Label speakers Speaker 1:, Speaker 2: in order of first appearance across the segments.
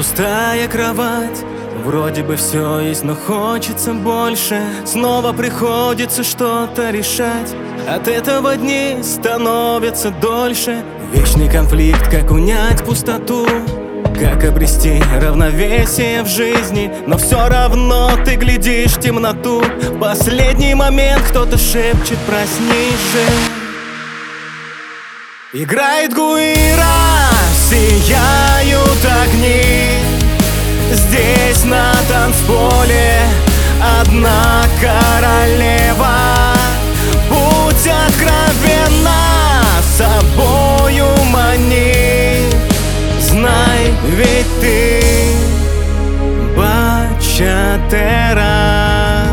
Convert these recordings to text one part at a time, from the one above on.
Speaker 1: пустая кровать. Вроде бы все есть, но хочется больше. Снова приходится что-то решать. От этого дни становятся дольше. Вечный конфликт, как унять пустоту, как обрести равновесие в жизни. Но все равно ты глядишь в темноту. В последний момент кто-то шепчет: проснись же. Играет гуира, сияют огни. Здесь на танцполе одна королева. Будь откровенна, собою мани. Знай, ведь ты бачатера.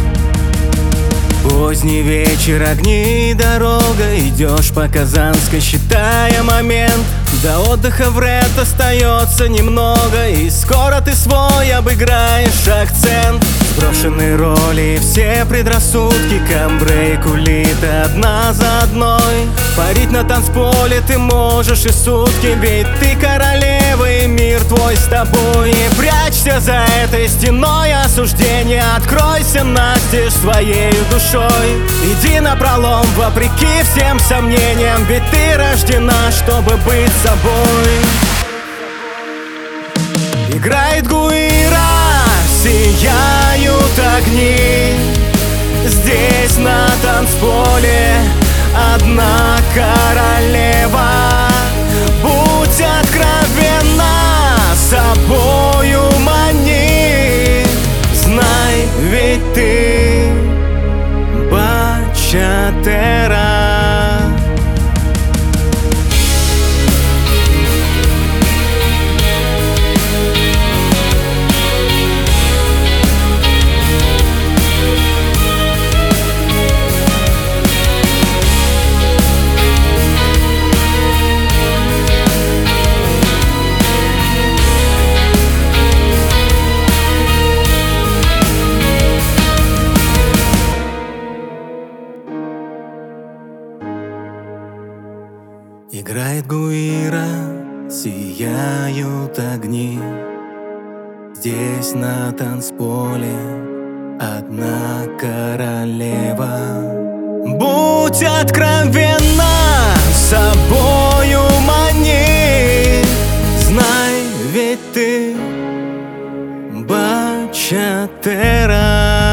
Speaker 1: Поздний вечер, огни и дорога. Идешь по Казанской, считая момент. До отдыха в ред остается немного, и скоро ты свой обыграешь акцент. Сброшенные роли и все предрассудки, камбре и кулиты одна за одной. Парить на танцполе ты можешь и сутки, ведь ты королева и мир твой с тобой. Не прячься за этой стеной осуждения, откройся настежь своей душой. Иди напролом вопреки всем сомнениям, ведь ты рождена, чтобы быть собой. Играет гуира, сияют огни. Здесь на танцполе одна королева. Будь откровенна, собою мани. Знай, ведь ты бачатера. Играет гуира, сияют огни. Здесь на танцполе одна королева. Будь откровенна, собою мани. Знай, ведь ты бачатера.